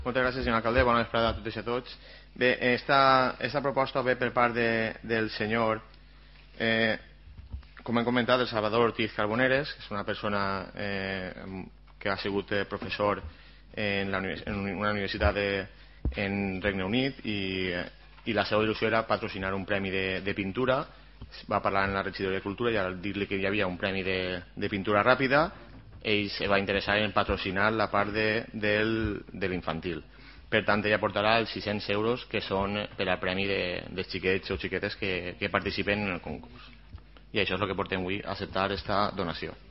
Moltes gràcies, senyor alcalde. Bona vesprada a totes i a tots. Bé, esta proposta ve per part del senyor, com hem comentat, el Salvador Ortiz Carboneres, que és una persona que ha sigut professor en una universitat en Regne Unit i la seva il·lusió era patrocinar un premi de pintura. Va parlar en la regidoria de Cultura i al dir-li que hi havia un premi de pintura ràpida, ell se va interessar en patrocinar la part de l'infantil. Per tant, ella portarà els 600 euros que són per al premi dels xiquets o xiquetes que participen en el concurs. I això és el que portem avui, a acceptar aquesta donació.